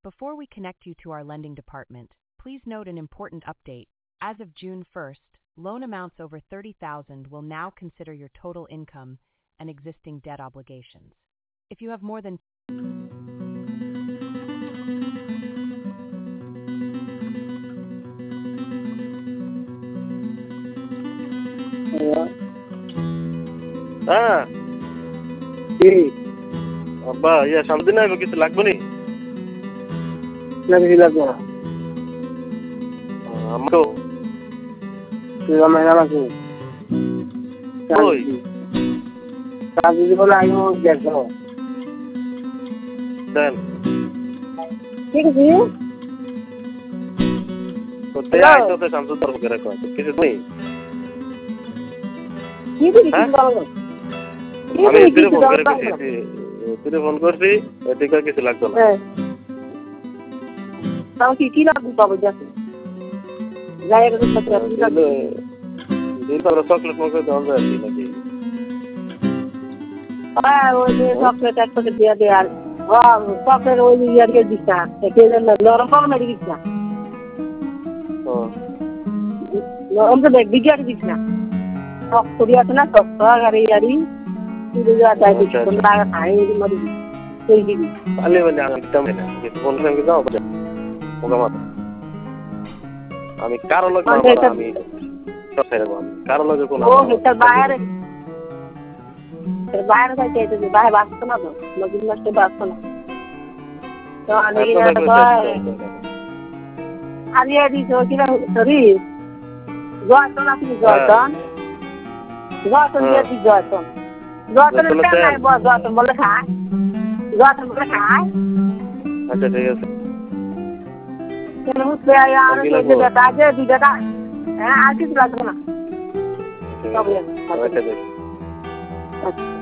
Before we connect you to our lending department, please note an important update. As of June 1st, loan amounts over $30,000 will now consider your total income and existing debt obligations. If you have more than हाँ ठीक अब्बा ये समझ ना किस लागबनी लग लगा हमको तो महीना लगे ओय काजी बोला आयो देखो देन ठीक है जी तो तैयार तो समझो तर वगैरह को किसी नहीं ठीक है ठीक है আমি ফিরে ফোন করে কইছি ফিরে ফোন করছি এদিকে কিছু লাগতো না তাও কি লাগবে বাবা যাচ্ছে যাই এর সাথে লাগবে দিন পর চকলেট মগে দাও যায় নাকি ওই যে চকলেট একটা দিয়ে দে আর চকলেট ওই ইয়ারকে দিছা একে নরম পাবো না দিছা নরম তো দেখ বিজার দিছা টক করি আছে না টক গাড়ি গাড়ি তুই যা তাই কোন লাগা খাই মরি তুই দিবি আলে মানে আমি তেমন না যে ফোন করে দাও ওগা মত আমি কারো লগে আমি সব ছেড়ে দেব কারো লগে কোন ও এটা বাইরে বাইরে যাইতে যে বাইরে বাসতো না তো লগিন নষ্ট বাসতো না তো আমি আরে দিছো কিরা সরি জয়তন আপনি জয়তন জয়তন দিয়ে দি জয়তন জয়তন নাই জয়তন বলে খায় জয়তন বলে খায় আচ্ছা ঠিক আছে কেন মুসলে আর যে বেটা যে দি বেটা হ্যাঁ আর কিছু লাগবে না আচ্ছা